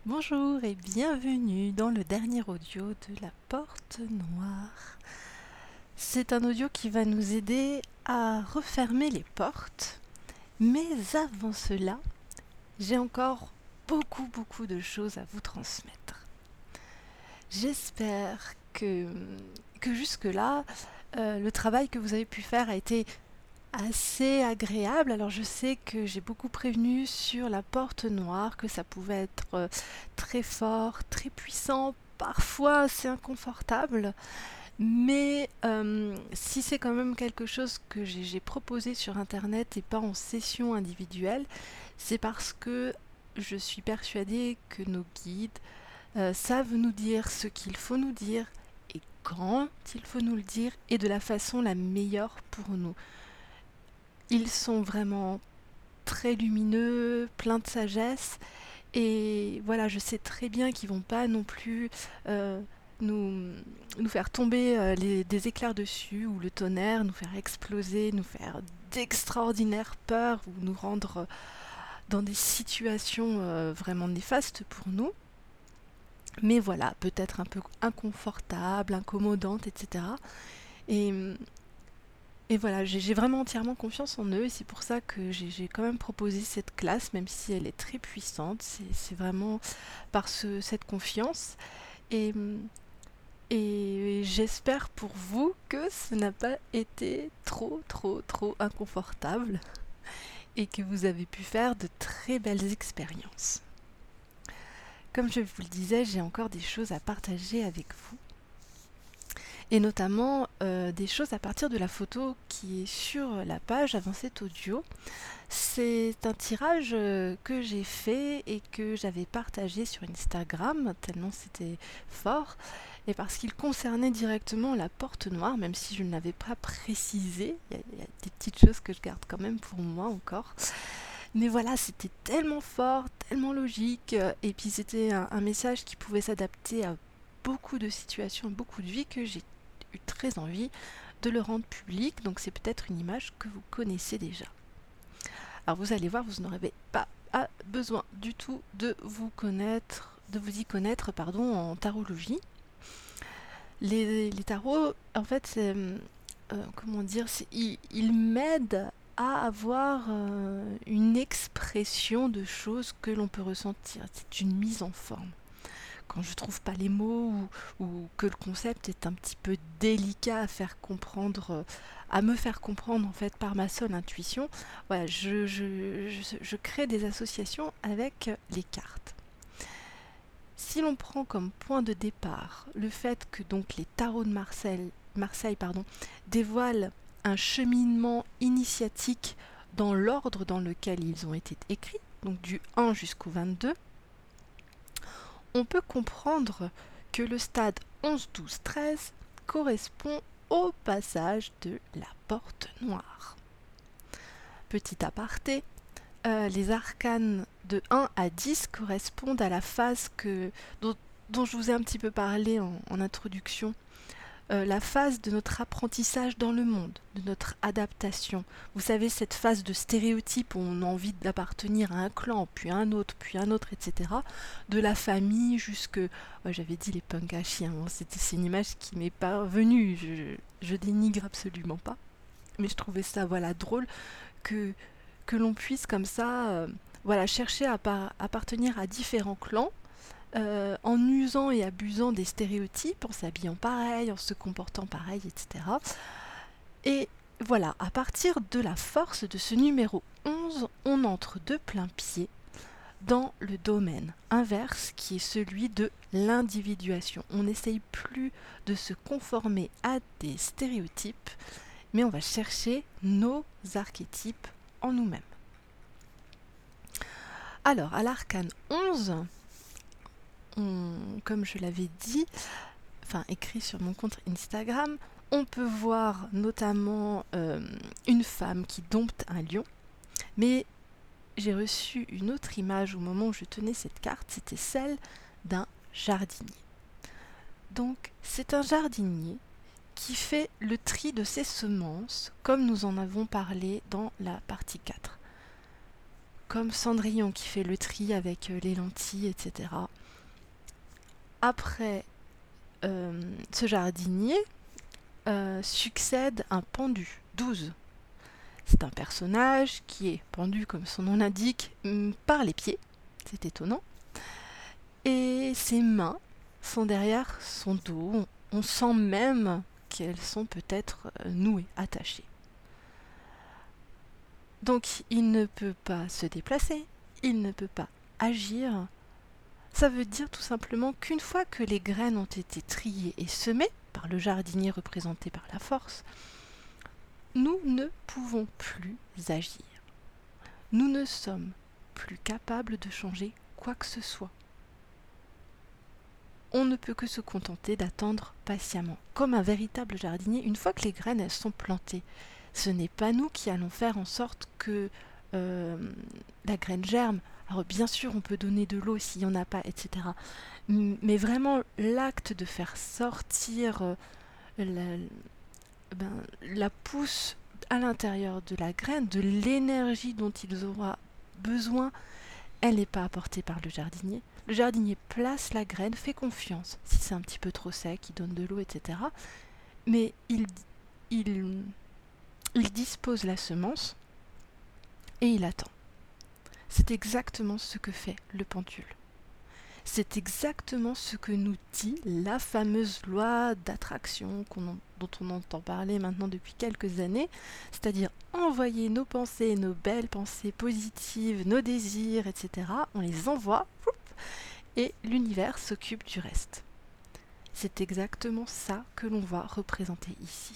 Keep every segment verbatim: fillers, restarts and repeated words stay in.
Bonjour et bienvenue dans le dernier audio de la Porte Noire. C'est un audio qui va nous aider à refermer les portes, mais avant cela, j'ai encore beaucoup beaucoup de choses à vous transmettre. J'espère que, que jusque-là, euh, le travail que vous avez pu faire a été assez agréable. Alors je sais que j'ai beaucoup prévenu sur la porte noire, que ça pouvait être euh, très fort, très puissant, parfois assez inconfortable. Mais euh, si c'est quand même quelque chose que j'ai j'ai proposé sur internet et pas en session individuelle, c'est parce que je suis persuadée que nos guides euh, savent nous dire ce qu'il faut nous dire et quand il faut nous le dire et de la façon la meilleure pour nous. Ils sont vraiment très lumineux, pleins de sagesse. Et voilà, je sais très bien qu'ils vont pas non plus euh, nous, nous faire tomber euh, les, des éclairs dessus ou le tonnerre, nous faire exploser, nous faire d'extraordinaires peurs ou nous rendre euh, dans des situations euh, vraiment néfastes pour nous. Mais voilà, peut-être un peu inconfortable, incommodante, et cetera. Et Et voilà, j'ai j'ai vraiment entièrement confiance en eux et c'est pour ça que j'ai j'ai quand même proposé cette classe, même si elle est très puissante. C'est c'est vraiment par ce- cette confiance. Et, et j'espère pour vous que ce n'a pas été trop, trop, trop inconfortable et que vous avez pu faire de très belles expériences. Comme je vous le disais, j'ai encore des choses à partager avec vous. Et notamment euh, des choses à partir de la photo qui est sur la page avant cet audio. C'est un tirage euh, que j'ai fait et que j'avais partagé sur Instagram, tellement c'était fort, et parce qu'il concernait directement la porte noire, même si je ne l'avais pas précisé, il y, a, il y a des petites choses que je garde quand même pour moi encore. Mais voilà, c'était tellement fort, tellement logique, euh, et puis c'était un, un message qui pouvait s'adapter à beaucoup de situations, beaucoup de vies, que j'ai eu très envie de le rendre public, donc c'est peut-être une image que vous connaissez déjà. Alors vous allez voir, vous n'aurez pas ah, besoin du tout de vous connaître, de vous y connaître, pardon, en tarologie. Les, les tarots, en fait, c'est, euh, comment dire, c'est, ils, ils m'aident à avoir euh, une expression de choses que l'on peut ressentir. C'est une mise en forme. Quand je trouve pas les mots ou, ou que le concept est un petit peu délicat à faire comprendre, euh, à me faire comprendre en fait par ma seule intuition, voilà, je, je, je, je crée des associations avec les cartes. Si l'on prend comme point de départ le fait que donc les tarots de Marseille, Marseille pardon, dévoilent un cheminement initiatique dans l'ordre dans lequel ils ont été écrits, donc du un jusqu'au vingt-deux, on peut comprendre que le stade onze, douze, treize correspond au passage de la porte noire. Petit aparté, euh, les arcanes de un à dix correspondent à la phase que, dont, dont je vous ai un petit peu parlé en, en introduction, euh, la phase de notre apprentissage dans le monde, de notre adaptation. Vous savez, cette phase de stéréotype où on a envie d'appartenir à un clan, puis à un autre, puis à un autre, et cetera. De la famille jusque... Ouais, j'avais dit les punks à chiens, bon, c'était, c'est une image qui m'est pas venue, je, je dénigre absolument pas. Mais je trouvais ça voilà, drôle que, que l'on puisse comme ça euh, voilà, chercher à par- appartenir à différents clans, euh, en usant et abusant des stéréotypes, en s'habillant pareil, en se comportant pareil, et cetera. Et voilà, à partir de la force de ce numéro onze, on entre de plein pied dans le domaine inverse qui est celui de l'individuation. On n'essaye plus de se conformer à des stéréotypes, mais on va chercher nos archétypes en nous-mêmes. Alors, à l'arcane onze, on, comme je l'avais dit, enfin écrit sur mon compte Instagram, on peut voir notamment euh, une femme qui dompte un lion, mais j'ai reçu une autre image au moment où je tenais cette carte, c'était celle d'un jardinier. Donc c'est un jardinier qui fait le tri de ses semences, comme nous en avons parlé dans la partie quatre. comme Cendrillon qui fait le tri avec euh, les lentilles, et cetera. Après euh, ce jardinier euh, succède un pendu, douze. C'est un personnage qui est pendu, comme son nom l'indique, par les pieds. C'est étonnant. Et ses mains sont derrière son dos. On sent même qu'elles sont peut-être nouées, attachées. Donc il ne peut pas se déplacer, il ne peut pas agir. Ça veut dire tout simplement qu'une fois que les graines ont été triées et semées par le jardinier représenté par la force, nous ne pouvons plus agir. Nous ne sommes plus capables de changer quoi que ce soit. On ne peut que se contenter d'attendre patiemment, comme un véritable jardinier, une fois que les graines elles sont plantées. Ce n'est pas nous qui allons faire en sorte que euh, la graine germe. Alors bien sûr, on peut donner de l'eau s'il n'y en a pas, et cetera. Mais vraiment, l'acte de faire sortir euh, la, ben, la pousse à l'intérieur de la graine, de l'énergie dont il aura besoin, elle n'est pas apportée par le jardinier. Le jardinier place la graine, fait confiance. Si c'est un petit peu trop sec, il donne de l'eau, et cetera. Mais il, il, il dispose la semence et il attend. C'est exactement ce que fait le pendule. C'est exactement ce que nous dit la fameuse loi d'attraction qu'on en, dont on entend parler maintenant depuis quelques années, c'est-à-dire envoyer nos pensées, nos belles pensées positives, nos désirs, et cetera. On les envoie et l'univers s'occupe du reste. C'est exactement ça que l'on voit représenter ici.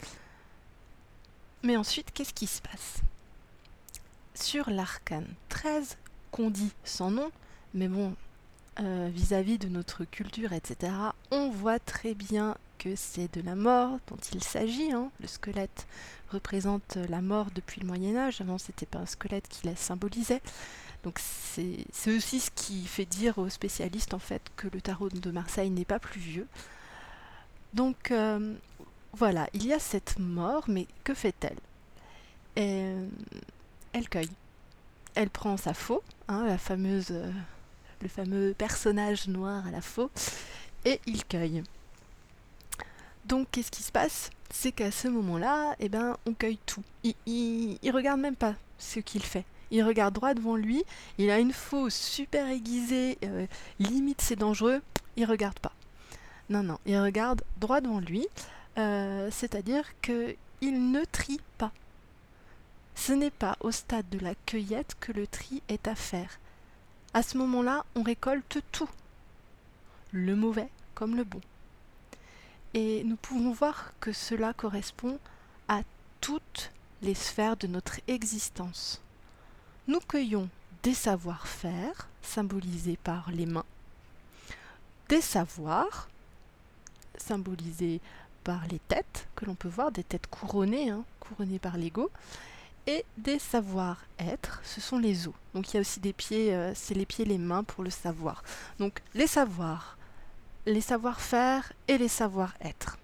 Mais ensuite, qu'est-ce qui se passe ? Sur l'arcane treize, qu'on dit sans nom, mais bon, euh, vis-à-vis de notre culture, et cetera, on voit très bien que c'est de la mort dont il s'agit. Hein. Le squelette représente la mort depuis le Moyen-Âge. Avant, c'était pas un squelette qui la symbolisait. Donc c'est, c'est aussi ce qui fait dire aux spécialistes en fait que le tarot de Marseille n'est pas plus vieux. Donc euh, voilà, il y a cette mort, mais que fait-elle ? Et, Elle cueille. Elle prend sa faux, hein, la fameuse, euh, le fameux personnage noir à la faux, et il cueille. Donc qu'est-ce qui se passe ? C'est qu'à ce moment-là, eh ben, on cueille tout. Il, il, il regarde même pas ce qu'il fait. Il regarde droit devant lui, il a une faux super aiguisée, euh, limite c'est dangereux, il regarde pas. Non, non, il regarde droit devant lui, euh, c'est-à-dire qu'il ne trie pas. Ce n'est pas au stade de la cueillette que le tri est à faire. À ce moment-là, on récolte tout, le mauvais comme le bon. Et nous pouvons voir que cela correspond à toutes les sphères de notre existence. Nous cueillons des savoir-faire, symbolisés par les mains, des savoirs, symbolisés par les têtes, que l'on peut voir, des têtes couronnées, hein, couronnées par l'ego, et des savoir-être, ce sont les os. Donc il y a aussi des pieds, euh, c'est les pieds, les mains pour le savoir. Donc les savoirs, les savoir-faire et les savoir-être.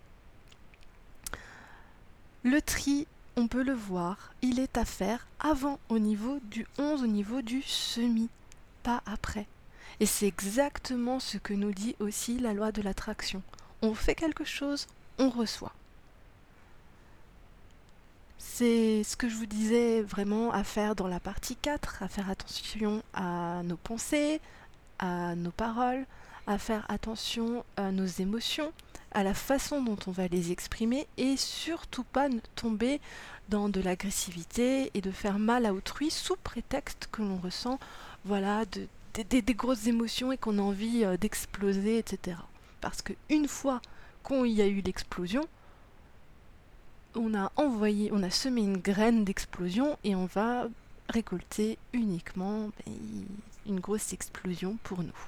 Le tri, on peut le voir, il est à faire avant au niveau du onze, au niveau du semis, pas après. Et c'est exactement ce que nous dit aussi la loi de l'attraction. On fait quelque chose, on reçoit. C'est ce que je vous disais vraiment à faire dans la partie quatre, à faire attention à nos pensées, à nos paroles, à faire attention à nos émotions, à la façon dont on va les exprimer et surtout pas tomber dans de l'agressivité et de faire mal à autrui sous prétexte que l'on ressent voilà, de, de, de, des grosses émotions et qu'on a envie euh, d'exploser, et cetera. Parce qu'une fois qu'il y a eu l'explosion, on a envoyé, on a semé une graine d'explosion et on va récolter uniquement ben, une grosse explosion pour nous.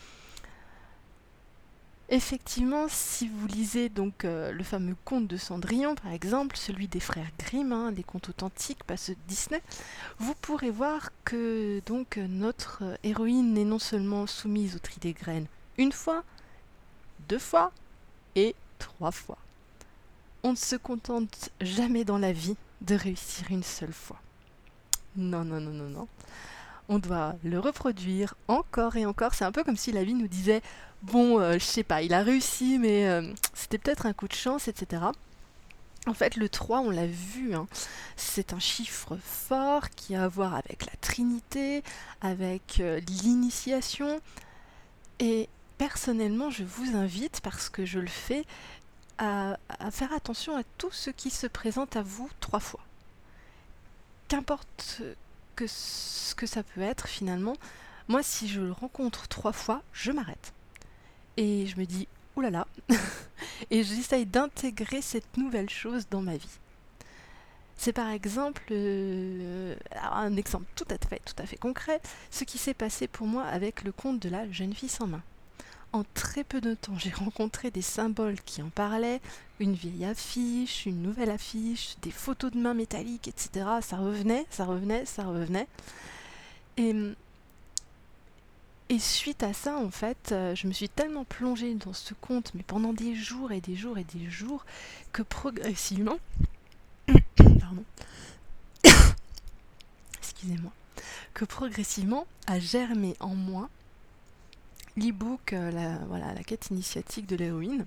Effectivement, si vous lisez donc euh, le fameux conte de Cendrillon, par exemple, celui des frères Grimm, hein, les contes authentiques, pas ceux de Disney, vous pourrez voir que donc notre héroïne n'est non seulement soumise au tri des graines une fois, deux fois et trois fois. On ne se contente jamais dans la vie de réussir une seule fois. Non, non, non, non, non. On doit le reproduire encore et encore. C'est un peu comme si la vie nous disait, bon, euh, je sais pas, il a réussi, mais euh, c'était peut-être un coup de chance, et cetera. En fait, le trois, on l'a vu, hein, c'est un chiffre fort qui a à voir avec la Trinité, avec euh, l'initiation. Et personnellement, je vous invite, parce que je le fais, à, à faire attention à tout ce qui se présente à vous trois fois. Qu'importe que ce que ça peut être finalement, moi si je le rencontre trois fois, je m'arrête. Et je me dis, oulala, et j'essaye d'intégrer cette nouvelle chose dans ma vie. C'est par exemple, euh, un exemple tout à fait, tout à fait concret, ce qui s'est passé pour moi avec le conte de la jeune fille sans main. En très peu de temps, j'ai rencontré des symboles qui en parlaient, une vieille affiche, une nouvelle affiche, des photos de mains métalliques, et cetera. Ça revenait, ça revenait, ça revenait. Et, et suite à ça, en fait, euh, je me suis tellement plongée dans ce conte, mais pendant des jours et des jours et des jours, que progressivement, pardon, excusez-moi, que progressivement a germé en moi l'e-book, euh, la, voilà, la quête initiatique de l'héroïne.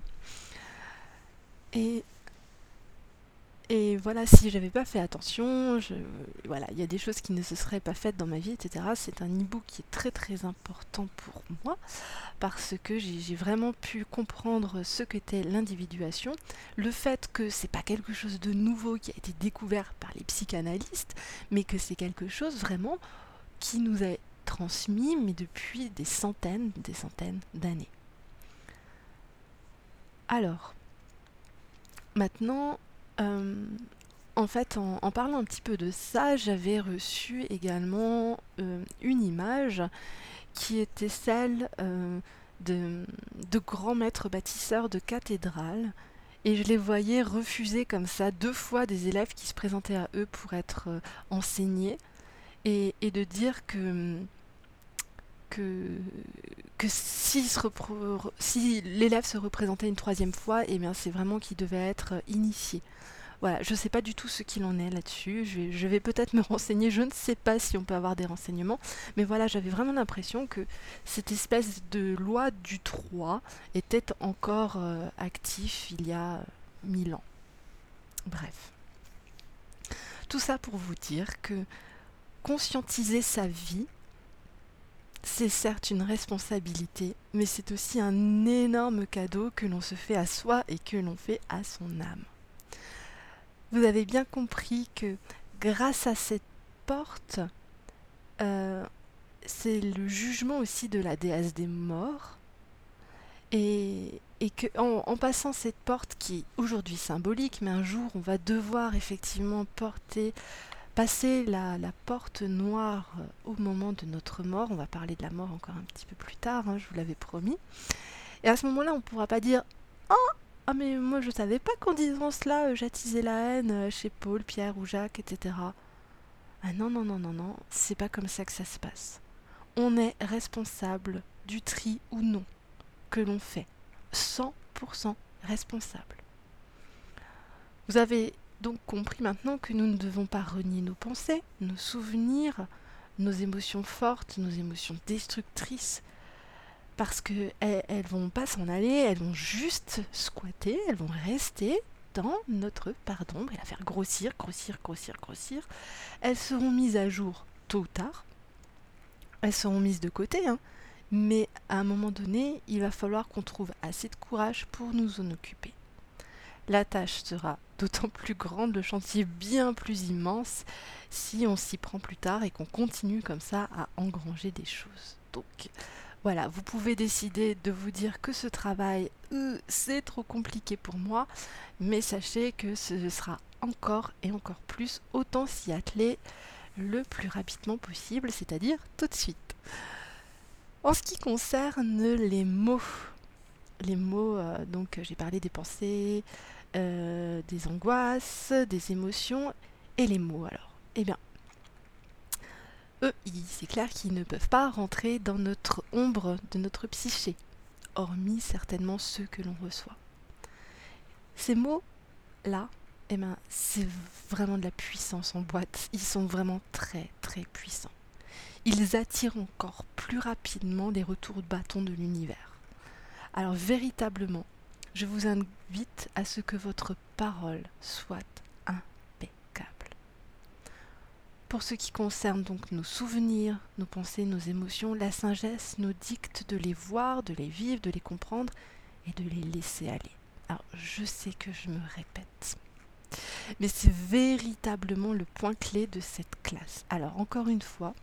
Et, et voilà, si j'avais pas fait attention, je, voilà, il y a des choses qui ne se seraient pas faites dans ma vie, et cetera. C'est un e-book qui est très très important pour moi parce que j'ai, j'ai vraiment pu comprendre ce qu'était l'individuation, le fait que c'est pas quelque chose de nouveau qui a été découvert par les psychanalystes, mais que c'est quelque chose vraiment qui nous a transmis, mais depuis des centaines, des centaines d'années. Alors, maintenant, euh, en fait, en, en parlant un petit peu de ça, j'avais reçu également euh, une image qui était celle euh, de, de grands maîtres bâtisseurs de cathédrales. Et je les voyais refuser comme ça deux fois des élèves qui se présentaient à eux pour être euh, enseignés. Et, et de dire que, que, que si, se repro- si l'élève se représentait une troisième fois, eh bien c'est vraiment qu'il devait être initié. Voilà, je ne sais pas du tout ce qu'il en est là-dessus, je vais, je vais peut-être me renseigner, je ne sais pas si on peut avoir des renseignements, mais voilà, j'avais vraiment l'impression que cette espèce de loi du trois était encore euh, actif il y a mille ans. Bref, tout ça pour vous dire que conscientiser sa vie, c'est certes une responsabilité, mais c'est aussi un énorme cadeau que l'on se fait à soi et que l'on fait à son âme. Vous avez bien compris que grâce à cette porte, euh, c'est le jugement aussi de la déesse des morts, et, et que en, en passant cette porte qui est aujourd'hui symbolique, mais un jour on va devoir effectivement porter passer la, la porte noire au moment de notre mort. On va parler de la mort encore un petit peu plus tard, hein, je vous l'avais promis. Et à ce moment-là, on ne pourra pas dire « Oh, ah mais moi je savais pas qu'en disant cela, euh, j'attisais la haine euh, chez Paul, Pierre ou Jacques, et cetera » Ah non, non, non, non, non, c'est pas comme ça que ça se passe. On est responsable du tri ou non que l'on fait. cent pour cent responsable. Vous avez donc compris maintenant que nous ne devons pas renier nos pensées, nos souvenirs, nos émotions fortes, nos émotions destructrices, parce qu'elles elles vont pas s'en aller, elles vont juste squatter, elles vont rester dans notre part d'ombre et la faire grossir, grossir, grossir, grossir. Elles seront mises à jour tôt ou tard, elles seront mises de côté, hein, mais à un moment donné, il va falloir qu'on trouve assez de courage pour nous en occuper. La tâche sera d'autant plus grande, le chantier bien plus immense, si on s'y prend plus tard et qu'on continue comme ça à engranger des choses. Donc voilà, vous pouvez décider de vous dire que ce travail, euh, c'est trop compliqué pour moi, mais sachez que ce sera encore et encore plus, autant s'y atteler le plus rapidement possible, c'est-à-dire tout de suite. En ce qui concerne les mots, les mots, euh, donc j'ai parlé des pensées, euh, des angoisses, des émotions, et les mots alors. Eh bien, eux, c'est clair qu'ils ne peuvent pas rentrer dans notre ombre de notre psyché, hormis certainement ceux que l'on reçoit. Ces mots-là, eh ben, c'est vraiment de la puissance en boîte. Ils sont vraiment très très puissants. Ils attirent encore plus rapidement les retours de bâton de l'univers. Alors véritablement, je vous invite à ce que votre parole soit impeccable. Pour ce qui concerne donc nos souvenirs, nos pensées, nos émotions, la sagesse nous dicte de les voir, de les vivre, de les comprendre et de les laisser aller. Alors je sais que je me répète, mais c'est véritablement le point clé de cette classe. Alors encore une fois,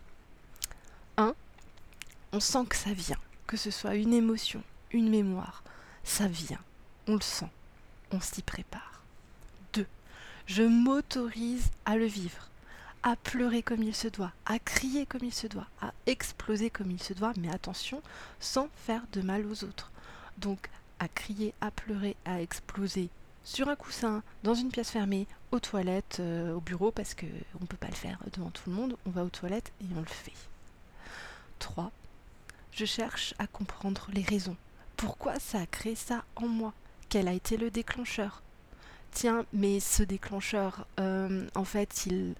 un, on sent que ça vient, que ce soit une émotion, une mémoire, ça vient, on le sent, on s'y prépare. Deux, je m'autorise à le vivre, à pleurer comme il se doit, à crier comme il se doit, à exploser comme il se doit, mais attention, sans faire de mal aux autres. Donc, à crier, à pleurer, à exploser sur un coussin, dans une pièce fermée, aux toilettes, euh, au bureau, parce qu'on ne peut pas le faire devant tout le monde, on va aux toilettes et on le fait. Trois, je cherche à comprendre les raisons. Pourquoi ça a créé ça en moi? Quel a été le déclencheur? Tiens, mais ce déclencheur, euh, en fait, il...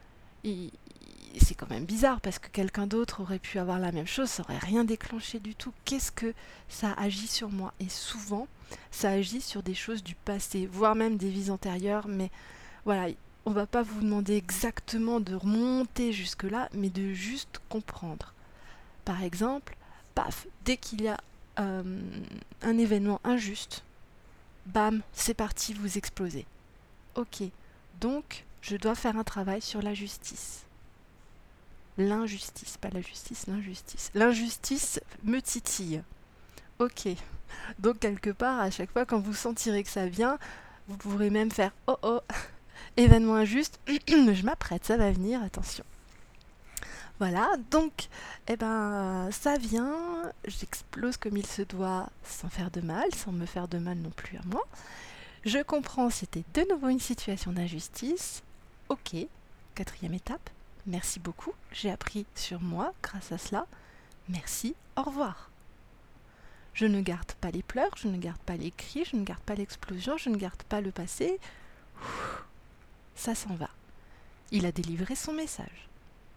il c'est quand même bizarre parce que quelqu'un d'autre aurait pu avoir la même chose, ça aurait rien déclenché du tout. Qu'est-ce que ça agit sur moi? Et souvent, ça agit sur des choses du passé, voire même des vies antérieures. Mais voilà, on va pas vous demander exactement de remonter jusque-là, mais de juste comprendre. Par exemple, paf, dès qu'il y a euh, un événement injuste, bam, c'est parti, vous explosez. Ok, donc je dois faire un travail sur la justice. L'injustice, pas la justice, l'injustice. L'injustice me titille. Ok. Donc quelque part, à chaque fois quand vous sentirez que ça vient, vous pourrez même faire « Oh oh, événement injuste, je m'apprête, ça va venir, attention ». Voilà, donc, eh ben, ça vient, j'explose comme il se doit, sans faire de mal, sans me faire de mal non plus à moi. Je comprends, c'était de nouveau une situation d'injustice. Ok, quatrième étape. Merci beaucoup, j'ai appris sur moi grâce à cela. Merci, au revoir. Je ne garde pas les pleurs, je ne garde pas les cris, je ne garde pas l'explosion, je ne garde pas le passé. Ça s'en va. Il a délivré son message.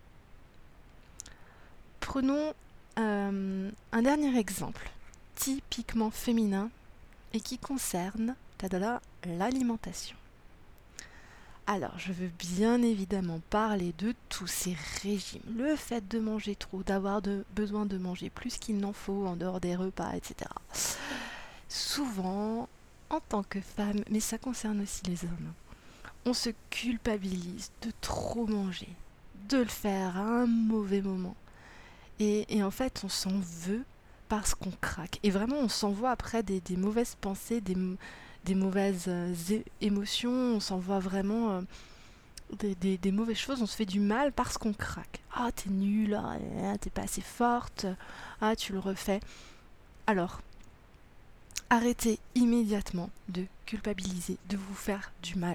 Prenons euh, un dernier exemple, typiquement féminin et qui concerne tadada, l'alimentation. Alors, je veux bien évidemment parler de tous ces régimes. Le fait de manger trop, d'avoir de, besoin de manger plus qu'il n'en faut en dehors des repas, et cetera. Souvent, en tant que femme, mais ça concerne aussi les hommes, on se culpabilise de trop manger, de le faire à un mauvais moment. Et, et en fait, on s'en veut parce qu'on craque. Et vraiment, on s'envoie après des, des mauvaises pensées, des... des mauvaises euh, émotions, on s'envoie vraiment euh, des, des, des mauvaises choses, on se fait du mal parce qu'on craque. Ah, t'es nulle, ah, t'es pas assez forte, ah, tu le refais. Alors, arrêtez immédiatement de culpabiliser, de vous faire du mal.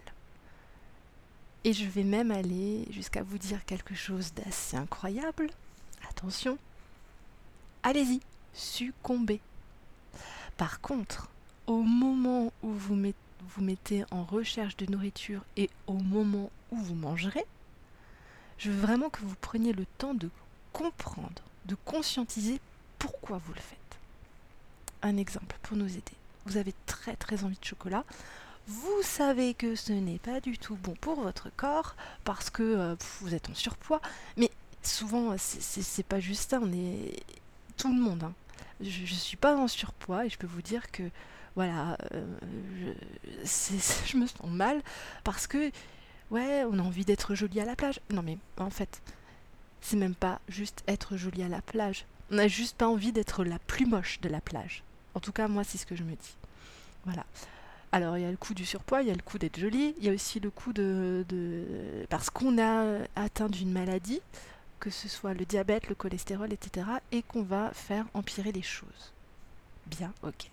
Et je vais même aller jusqu'à vous dire quelque chose d'assez incroyable. Attention, allez-y, succombez. Par contre, au moment où vous mettez, vous mettez en recherche de nourriture et au moment où vous mangerez, je veux vraiment que vous preniez le temps de comprendre, de conscientiser pourquoi vous le faites. Un exemple pour nous aider. Vous avez très très envie de chocolat. Vous savez que ce n'est pas du tout bon pour votre corps parce que euh, vous êtes en surpoids. Mais souvent, c'est, c'est, c'est pas juste ça. On est tout le monde. Hein. Je ne suis pas en surpoids et je peux vous dire que voilà, euh, je, c'est, c'est, je me sens mal parce que ouais, on a envie d'être jolie à la plage. Non mais en fait, c'est même pas juste être jolie à la plage. On n'a juste pas envie d'être la plus moche de la plage. En tout cas, moi, c'est ce que je me dis. Voilà. Alors, il y a le coup du surpoids, il y a le coup d'être jolie, il y a aussi le coup de... de... parce qu'on a atteint d'une maladie, que ce soit le diabète, le cholestérol, et cetera, et qu'on va faire empirer les choses. Bien, ok.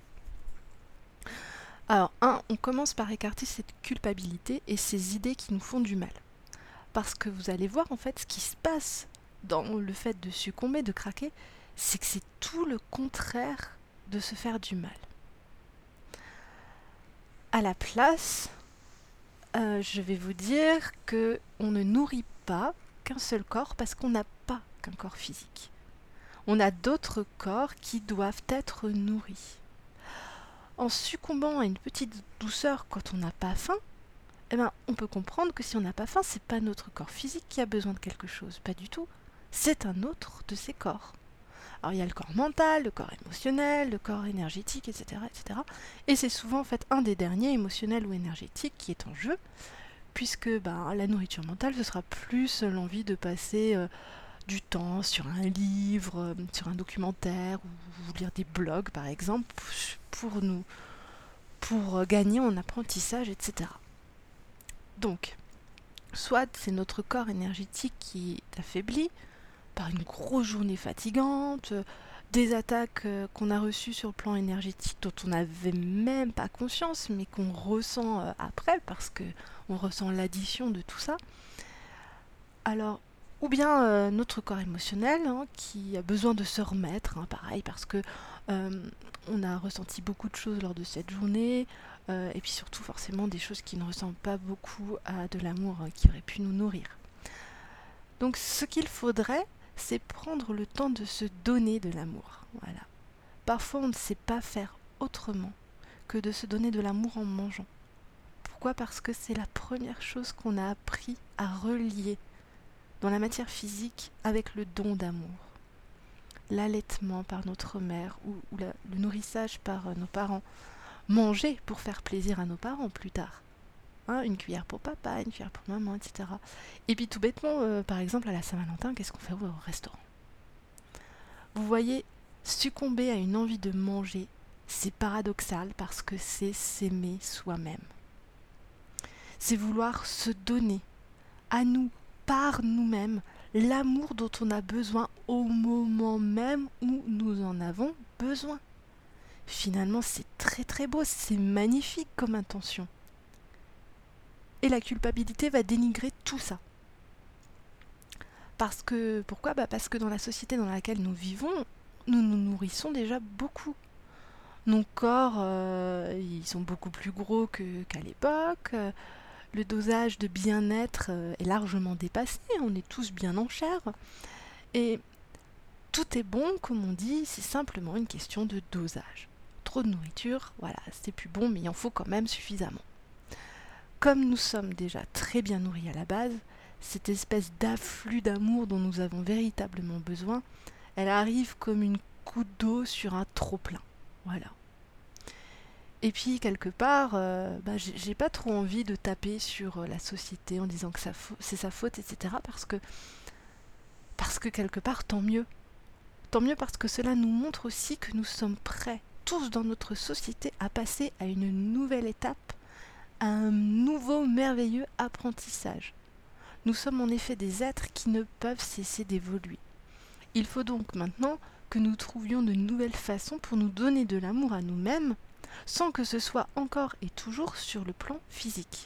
Alors, un, on commence par écarter cette culpabilité et ces idées qui nous font du mal. Parce que vous allez voir, en fait, ce qui se passe dans le fait de succomber, de craquer, c'est que c'est tout le contraire de se faire du mal. À la place, euh, je vais vous dire que on ne nourrit pas qu'un seul corps parce qu'on n'a pas qu'un corps physique. On a d'autres corps qui doivent être nourris. En succombant à une petite douceur quand on n'a pas faim, eh ben, on peut comprendre que si on n'a pas faim, c'est pas notre corps physique qui a besoin de quelque chose, pas du tout. C'est un autre de ces corps. Alors il y a le corps mental, le corps émotionnel, le corps énergétique, et cetera, et cetera. Et c'est souvent en fait un des derniers, émotionnel ou énergétique, qui est en jeu, puisque ben, la nourriture mentale, ce sera plus l'envie de passer euh, du temps sur un livre, euh, sur un documentaire, ou lire des blogs par exemple, pour nous, pour euh, gagner en apprentissage, et cetera. Donc, soit c'est notre corps énergétique qui est affaibli par une grosse journée fatigante, euh, des attaques euh, qu'on a reçues sur le plan énergétique dont on n'avait même pas conscience, mais qu'on ressent euh, après parce que on ressent l'addition de tout ça. Alors, ou bien euh, notre corps émotionnel hein, qui a besoin de se remettre, hein, pareil, parce que euh, on a ressenti beaucoup de choses lors de cette journée, euh, et puis surtout forcément des choses qui ne ressemblent pas beaucoup à de l'amour hein, qui aurait pu nous nourrir. Donc ce qu'il faudrait, c'est prendre le temps de se donner de l'amour. Voilà. Parfois on ne sait pas faire autrement que de se donner de l'amour en mangeant. Pourquoi ? Parce que c'est la première chose qu'on a appris à relier dans la matière physique avec le don d'amour. L'allaitement par notre mère ou, ou la, le nourrissage par euh, nos parents. Manger pour faire plaisir à nos parents plus tard. Hein, une cuillère pour papa, une cuillère pour maman, et cetera. Et puis tout bêtement, euh, par exemple à la Saint-Valentin, qu'est-ce qu'on fait au restaurant ? Vous voyez, succomber à une envie de manger, c'est paradoxal parce que c'est s'aimer soi-même. C'est vouloir se donner à nous, par nous-mêmes, l'amour dont on a besoin au moment même où nous en avons besoin. Finalement, c'est très très beau, c'est magnifique comme intention. Et la culpabilité va dénigrer tout ça. Parce que, pourquoi ? Bah parce que dans la société dans laquelle nous vivons, nous nous nourrissons déjà beaucoup. Nos corps, euh, ils sont beaucoup plus gros que, qu'à l'époque. Le dosage de bien-être euh, est largement dépassé. On est tous bien en chair. Et tout est bon, comme on dit, c'est simplement une question de dosage. Trop de nourriture, voilà, c'est plus bon, mais il en faut quand même suffisamment. Comme nous sommes déjà très bien nourris à la base, cette espèce d'afflux d'amour dont nous avons véritablement besoin, elle arrive comme une goutte d'eau sur un trop-plein. Voilà. Et puis, quelque part, euh, bah, j'ai, j'ai pas trop envie de taper sur euh, la société en disant que ça fa- c'est sa faute, et cetera. Parce que, parce que quelque part, tant mieux. Tant mieux parce que cela nous montre aussi que nous sommes prêts, tous dans notre société, à passer à une nouvelle étape, à un nouveau merveilleux apprentissage. Nous sommes en effet des êtres qui ne peuvent cesser d'évoluer. Il faut donc maintenant que nous trouvions de nouvelles façons pour nous donner de l'amour à nous-mêmes, sans que ce soit encore et toujours sur le plan physique.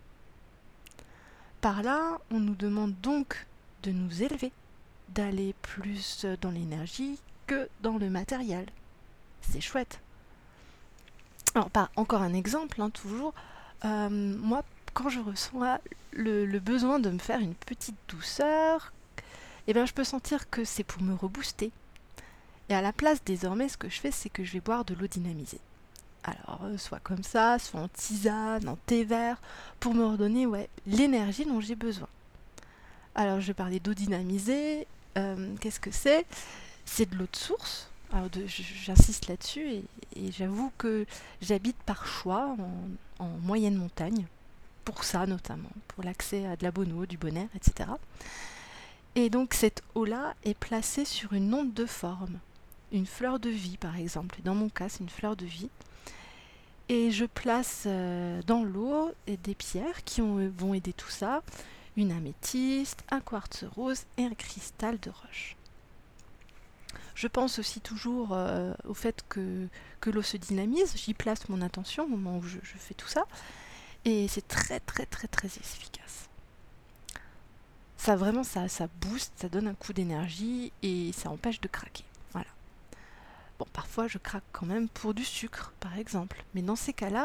Par là, on nous demande donc de nous élever, d'aller plus dans l'énergie que dans le matériel. C'est chouette. Alors, pas encore un exemple, hein, toujours. Euh, moi, quand je ressens le, le besoin de me faire une petite douceur, eh bien, je peux sentir que c'est pour me rebooster. Et à la place, désormais, ce que je fais, c'est que je vais boire de l'eau dynamisée. Alors, euh, soit comme ça, soit en tisane, en thé vert, pour me redonner ouais, l'énergie dont j'ai besoin. Alors, je vais parler d'eau dynamisée. Euh, qu'est-ce que c'est ? C'est de l'eau de source. Alors, de, j'insiste là-dessus et, et j'avoue que j'habite par choix en, en moyenne montagne, pour ça notamment, pour l'accès à de la bonne eau, du bon air, et cetera. Et donc, cette eau-là est placée sur une onde de forme, une fleur de vie par exemple. Dans mon cas, c'est une fleur de vie. Et je place euh, dans l'eau des pierres qui ont, vont aider tout ça, une améthyste, un quartz rose et un cristal de roche. Je pense aussi toujours euh, au fait que, que l'eau se dynamise, j'y place mon attention au moment où je, je fais tout ça, et c'est très très très très efficace. Ça vraiment, ça, ça booste, ça donne un coup d'énergie et ça empêche de craquer. Voilà. Bon, parfois je craque quand même pour du sucre, par exemple. Mais dans ces cas-là,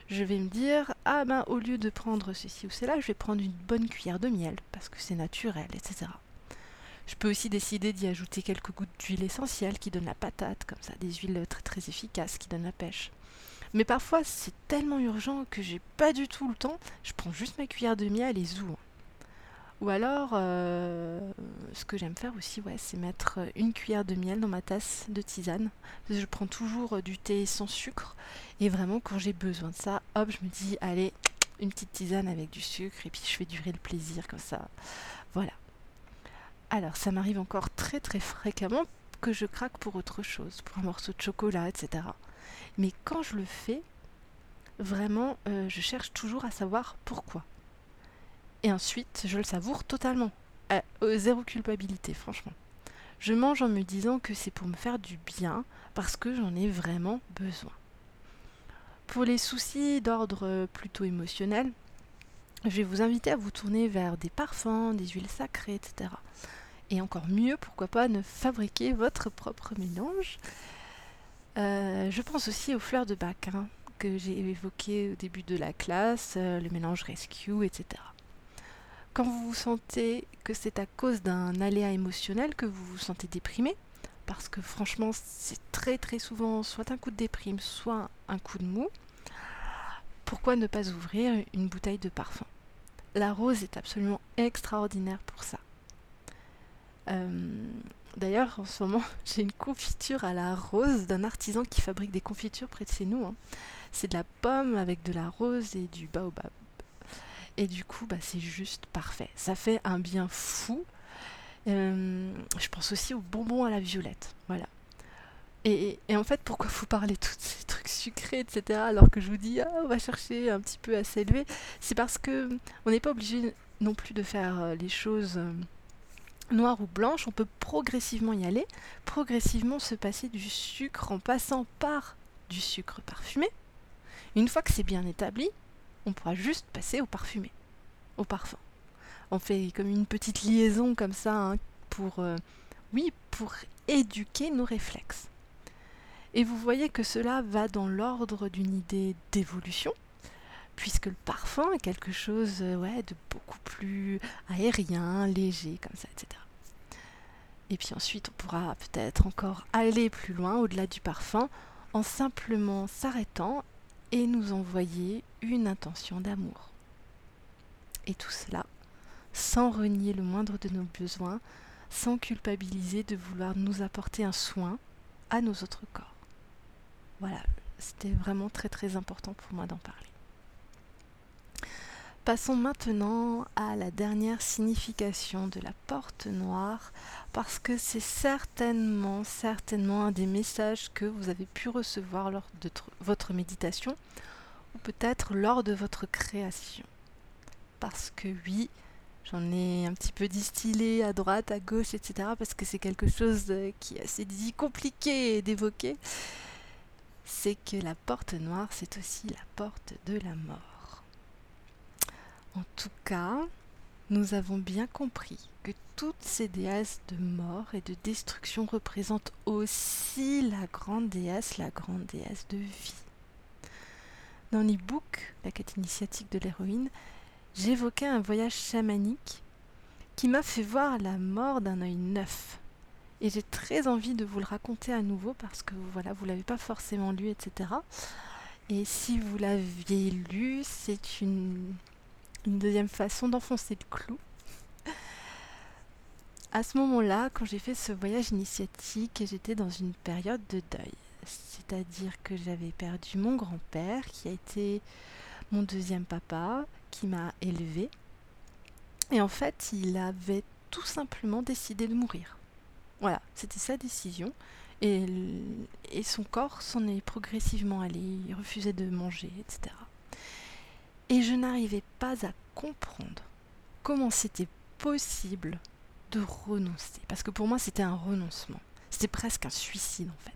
je vais me dire, ah ben au lieu de prendre ceci ou cela, je vais prendre une bonne cuillère de miel, parce que c'est naturel, et cetera. Je peux aussi décider d'y ajouter quelques gouttes d'huile essentielle qui donnent la patate, comme ça, des huiles très très efficaces qui donnent la pêche. Mais parfois, c'est tellement urgent que j'ai pas du tout le temps, je prends juste ma cuillère de miel et zou. Ou alors, euh, ce que j'aime faire aussi, ouais, c'est mettre une cuillère de miel dans ma tasse de tisane. Je prends toujours du thé sans sucre. Et vraiment, quand j'ai besoin de ça, hop, je me dis, allez, une petite tisane avec du sucre. Et puis, je fais durer le plaisir comme ça. Voilà. Alors, ça m'arrive encore très très fréquemment que je craque pour autre chose, pour un morceau de chocolat, et cetera. Mais quand je le fais, vraiment, euh, je cherche toujours à savoir pourquoi. Et ensuite, je le savoure totalement. Euh, euh, zéro culpabilité, franchement. Je mange en me disant que c'est pour me faire du bien, parce que j'en ai vraiment besoin. Pour les soucis d'ordre plutôt émotionnel, je vais vous inviter à vous tourner vers des parfums, des huiles sacrées, et cetera. Et encore mieux, pourquoi pas ne fabriquer votre propre mélange. Euh, je pense aussi aux fleurs de bac, hein, que j'ai évoquées au début de la classe, euh, le mélange rescue, et cetera. Quand vous vous sentez que c'est à cause d'un aléa émotionnel que vous vous sentez déprimé, parce que franchement c'est très très souvent soit un coup de déprime, soit un coup de mou, pourquoi ne pas ouvrir une bouteille de parfum? La rose est absolument extraordinaire pour ça. Euh, D'ailleurs, en ce moment, j'ai une confiture à la rose d'un artisan qui fabrique des confitures près de chez nous. Hein. C'est de la pomme avec de la rose et du baobab. Et du coup, bah, c'est juste parfait. Ça fait un bien fou. Euh, je pense aussi aux bonbons à la violette. Voilà. Et, et en fait, pourquoi vous parlez de tous ces trucs sucrés, et cetera, alors que je vous dis, ah, on va chercher un petit peu à s'élever, c'est parce que on n'est pas obligé non plus de faire les choses noires ou blanches. On peut progressivement y aller, progressivement se passer du sucre en passant par du sucre parfumé. Une fois que c'est bien établi, on pourra juste passer au parfumé, au parfum. On fait comme une petite liaison comme ça, hein, pour, euh, oui, pour éduquer nos réflexes. Et vous voyez que cela va dans l'ordre d'une idée d'évolution, puisque le parfum est quelque chose euh, ouais, de beaucoup plus aérien, léger, comme ça, et cetera. Et puis ensuite, on pourra peut-être encore aller plus loin, au-delà du parfum, en simplement s'arrêtant et nous envoyer une intention d'amour. Et tout cela sans renier le moindre de nos besoins, sans culpabiliser de vouloir nous apporter un soin à nos autres corps. Voilà, c'était vraiment très très important pour moi d'en parler. Passons maintenant à la dernière signification de la porte noire, parce que c'est certainement, certainement un des messages que vous avez pu recevoir lors de tr- votre méditation, ou peut-être lors de votre création. Parce que oui, j'en ai un petit peu distillé à droite, à gauche, et cetera, parce que c'est quelque chose qui est assez dit, compliqué d'évoquer. C'est que la porte noire, c'est aussi la porte de la mort. En tout cas, nous avons bien compris que toutes ces déesses de mort et de destruction représentent aussi la grande déesse, la grande déesse de vie. Dans l'e-book, la quête initiatique de l'héroïne, j'évoquais un voyage chamanique qui m'a fait voir la mort d'un œil neuf. Et j'ai très envie de vous le raconter à nouveau parce que voilà, vous ne l'avez pas forcément lu, et cetera. Et si vous l'aviez lu, c'est une, une deuxième façon d'enfoncer le clou. À ce moment-là, quand j'ai fait ce voyage initiatique, j'étais dans une période de deuil. C'est-à-dire que j'avais perdu mon grand-père, qui a été mon deuxième papa, qui m'a élevée. Et en fait, il avait tout simplement décidé de mourir. Voilà, c'était sa décision. Et, et son corps s'en est progressivement allé, il refusait de manger, et cetera. Et je n'arrivais pas à comprendre comment c'était possible de renoncer. Parce que pour moi, c'était un renoncement. C'était presque un suicide, en fait.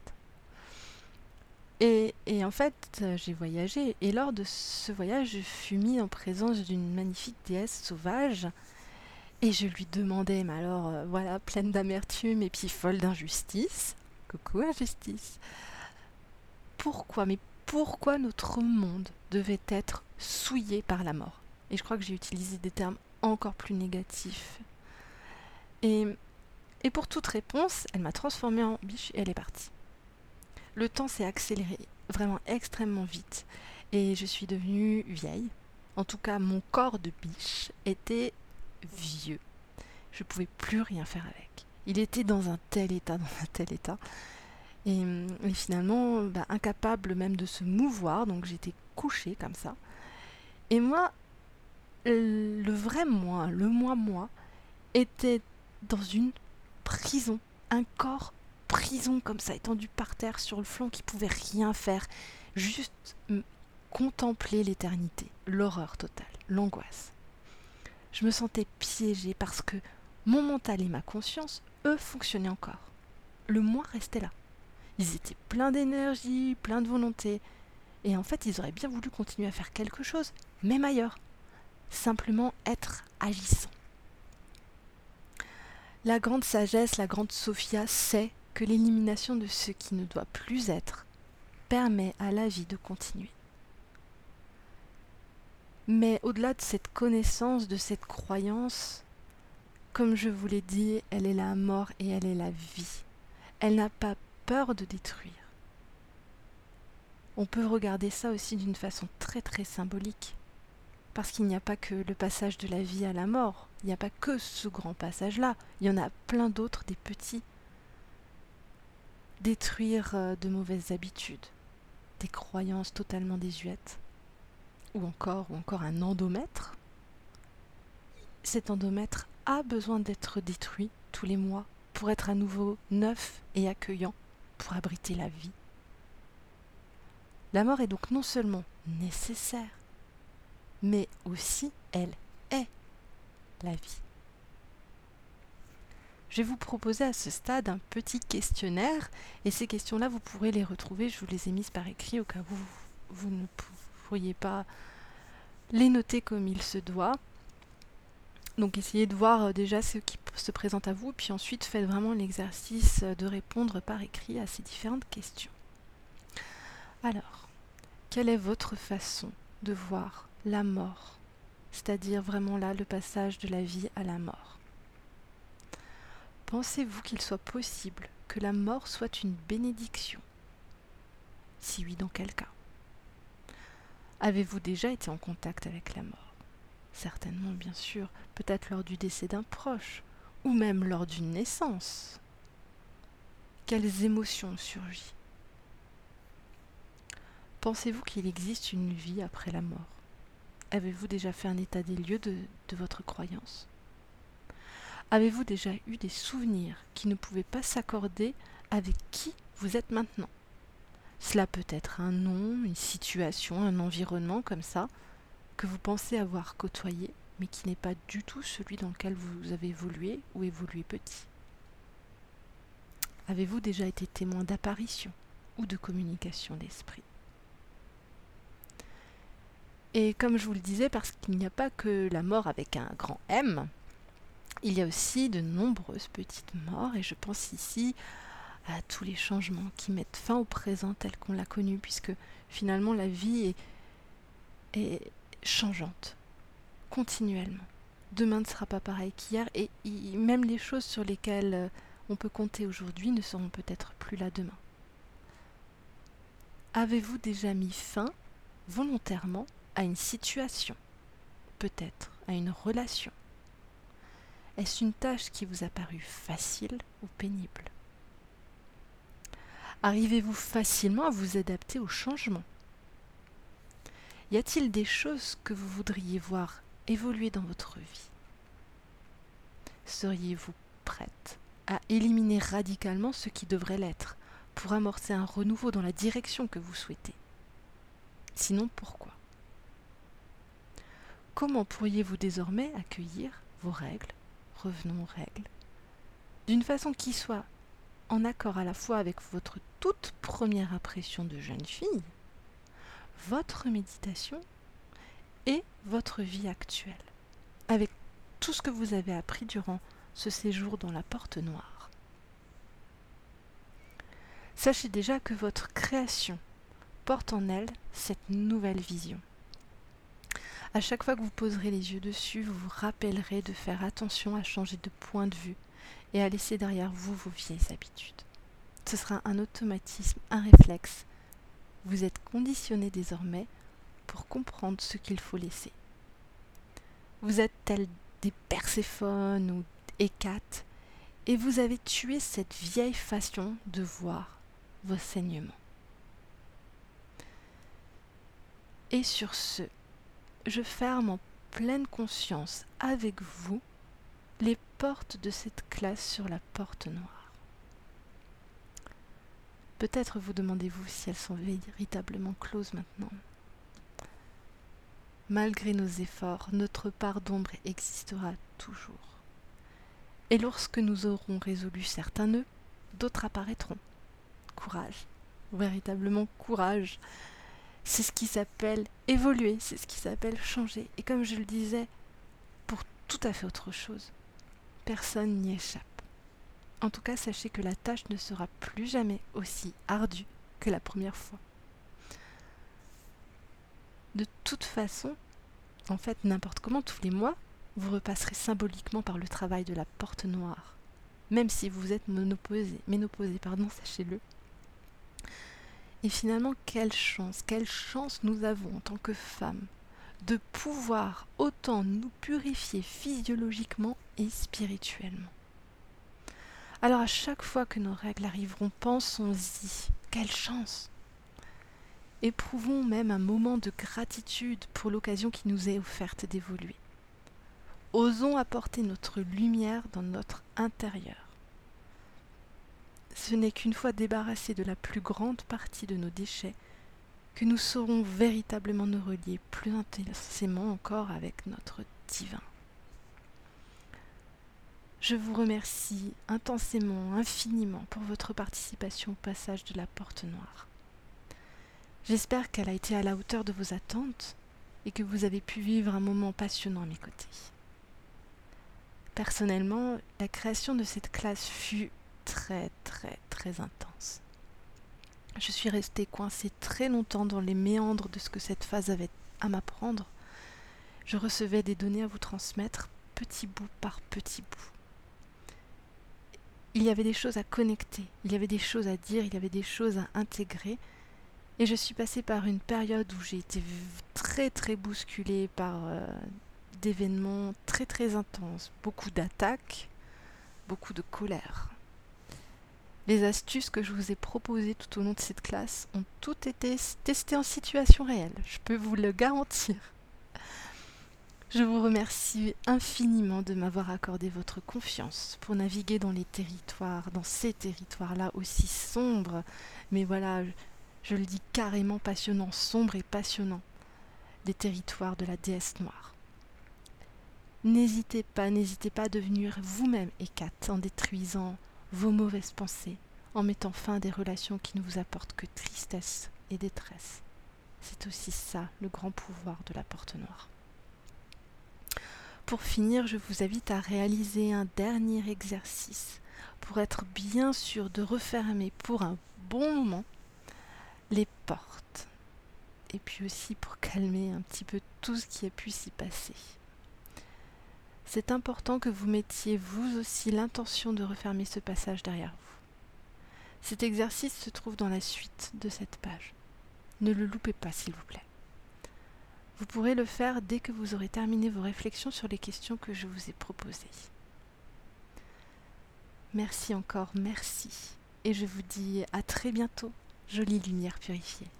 Et, et en fait, j'ai voyagé. Et lors de ce voyage, je fus mis en présence d'une magnifique déesse sauvage. Et je lui demandais, mais alors, euh, voilà, pleine d'amertume et puis folle d'injustice. Coucou, injustice. Pourquoi, mais pourquoi notre monde devait être souillé par la mort. Et je crois que j'ai utilisé des termes encore plus négatifs. Et, et pour toute réponse, elle m'a transformée en biche et elle est partie. Le temps s'est accéléré vraiment extrêmement vite et je suis devenue vieille. En tout cas, mon corps de biche était vieux. Je ne pouvais plus rien faire avec. Il était dans un tel état, dans un tel état. Et, et finalement, bah, incapable même de se mouvoir, donc j'étais couchée comme ça. Et moi, le vrai moi, le moi-moi, était dans une prison, un corps prison comme ça, étendu par terre sur le flanc, qui pouvait rien faire, juste contempler l'éternité, l'horreur totale, l'angoisse. Je me sentais piégée parce que mon mental et ma conscience, eux, fonctionnaient encore. Le moi restait là. Ils étaient pleins d'énergie, pleins de volonté. Et en fait, ils auraient bien voulu continuer à faire quelque chose, même ailleurs. Simplement être agissant. La grande sagesse, la grande Sophia sait que l'élimination de ce qui ne doit plus être permet à la vie de continuer. Mais au-delà de cette connaissance, de cette croyance, comme je vous l'ai dit, elle est la mort et elle est la vie. Elle n'a pas peur de détruire. On peut regarder ça aussi d'une façon très très symbolique. Parce qu'il n'y a pas que le passage de la vie à la mort, il n'y a pas que ce grand passage-là, il y en a plein d'autres, des petits. Détruire de mauvaises habitudes, des croyances totalement désuètes, ou encore, ou encore un endomètre. Cet endomètre a besoin d'être détruit tous les mois pour être à nouveau neuf et accueillant, pour abriter la vie. La mort est donc non seulement nécessaire, mais aussi elle est la vie. Je vais vous proposer à ce stade un petit questionnaire et ces questions-là, vous pourrez les retrouver, je vous les ai mises par écrit au cas où vous, vous ne pourriez pas les noter comme il se doit. Donc essayez de voir déjà ce qui se présente à vous, puis ensuite faites vraiment l'exercice de répondre par écrit à ces différentes questions. Alors, quelle est votre façon de voir la mort, c'est-à-dire vraiment là le passage de la vie à la mort? Pensez-vous qu'il soit possible que la mort soit une bénédiction? Si oui, dans quel cas? Avez-vous déjà été en contact avec la mort? Certainement, bien sûr, peut-être lors du décès d'un proche, ou même lors d'une naissance. Quelles émotions ont surgi? Pensez-vous qu'il existe une vie après la mort? Avez-vous déjà fait un état des lieux de, de votre croyance? Avez-vous déjà eu des souvenirs qui ne pouvaient pas s'accorder avec qui vous êtes maintenant? Cela peut être un nom, une situation, un environnement comme ça, que vous pensez avoir côtoyé, mais qui n'est pas du tout celui dans lequel vous avez évolué ou évolué petit. Avez-vous déjà été témoin d'apparition ou de communication d'esprit? Et comme je vous le disais, parce qu'il n'y a pas que la mort avec un grand M, il y a aussi de nombreuses petites morts, et je pense ici à tous les changements qui mettent fin au présent tel qu'on l'a connu, puisque finalement la vie est, est changeante, continuellement. Demain ne sera pas pareil qu'hier, et y, même les choses sur lesquelles on peut compter aujourd'hui ne seront peut-être plus là demain. Avez-vous déjà mis fin, volontairement, à une situation, peut-être à une relation? Est-ce une tâche qui vous a paru facile ou pénible? Arrivez-vous facilement à vous adapter au changement? Y a-t-il des choses que vous voudriez voir évoluer dans votre vie? Seriez-vous prête à éliminer radicalement ce qui devrait l'être pour amorcer un renouveau dans la direction que vous souhaitez? Sinon, pourquoi? Comment pourriez-vous désormais accueillir vos règles, revenons aux règles, d'une façon qui soit en accord à la fois avec votre toute première impression de jeune fille, votre méditation et votre vie actuelle, avec tout ce que vous avez appris durant ce séjour dans la porte noire? Sachez déjà que votre création porte en elle cette nouvelle vision. À chaque fois que vous poserez les yeux dessus, vous vous rappellerez de faire attention à changer de point de vue et à laisser derrière vous vos vieilles habitudes. Ce sera un automatisme, un réflexe. Vous êtes conditionné désormais pour comprendre ce qu'il faut laisser. Vous êtes tels des Perséphone ou Hécate et vous avez tué cette vieille façon de voir vos saignements. Et sur ce, je ferme en pleine conscience avec vous les portes de cette classe sur la porte noire. Peut-être vous demandez-vous si elles sont véritablement closes maintenant. Malgré nos efforts, notre part d'ombre existera toujours. Et lorsque nous aurons résolu certains nœuds, d'autres apparaîtront. Courage, véritablement courage. C'est ce qui s'appelle évoluer, c'est ce qui s'appelle changer. Et comme je le disais, pour tout à fait autre chose, personne n'y échappe. En tout cas, sachez que la tâche ne sera plus jamais aussi ardue que la première fois. De toute façon, en fait, n'importe comment, tous les mois, vous repasserez symboliquement par le travail de la porte noire. Même si vous êtes ménopausé, ménopausé, pardon, sachez-le. Et finalement, quelle chance, quelle chance nous avons en tant que femmes de pouvoir autant nous purifier physiologiquement et spirituellement. Alors à chaque fois que nos règles arriveront, pensons-y, quelle chance! Éprouvons même un moment de gratitude pour l'occasion qui nous est offerte d'évoluer. Osons apporter notre lumière dans notre intérieur. Ce n'est qu'une fois débarrassés de la plus grande partie de nos déchets que nous saurons véritablement nous relier plus intensément encore avec notre divin. Je vous remercie intensément, infiniment pour votre participation au passage de la porte noire. J'espère qu'elle a été à la hauteur de vos attentes et que vous avez pu vivre un moment passionnant à mes côtés. Personnellement, la création de cette classe fut très très très intense. Je suis restée coincée très longtemps dans les méandres de ce que cette phase avait à m'apprendre. Je recevais des données à vous transmettre, petit bout par petit bout. Il y avait des choses à connecter, il y avait des choses à dire, il y avait des choses à intégrer. Et je suis passée par une période où j'ai été très très bousculée par euh, d'événements très très intenses, beaucoup d'attaques, beaucoup de colère. Les astuces que je vous ai proposées tout au long de cette classe ont toutes été testées en situation réelle, je peux vous le garantir. Je vous remercie infiniment de m'avoir accordé votre confiance pour naviguer dans les territoires, dans ces territoires-là aussi sombres, mais voilà, je le dis carrément passionnant, sombre et passionnant, les territoires de la déesse noire. N'hésitez pas, n'hésitez pas à devenir vous-même Hécate en détruisant vos mauvaises pensées, en mettant fin à des relations qui ne vous apportent que tristesse et détresse. C'est aussi ça, le grand pouvoir de la porte noire. Pour finir, je vous invite à réaliser un dernier exercice pour être bien sûr de refermer pour un bon moment les portes. Et puis aussi pour calmer un petit peu tout ce qui a pu s'y passer. C'est important que vous mettiez vous aussi l'intention de refermer ce passage derrière vous. Cet exercice se trouve dans la suite de cette page. Ne le loupez pas s'il vous plaît. Vous pourrez le faire dès que vous aurez terminé vos réflexions sur les questions que je vous ai proposées. Merci encore, merci. Et je vous dis à très bientôt, jolie lumière purifiée.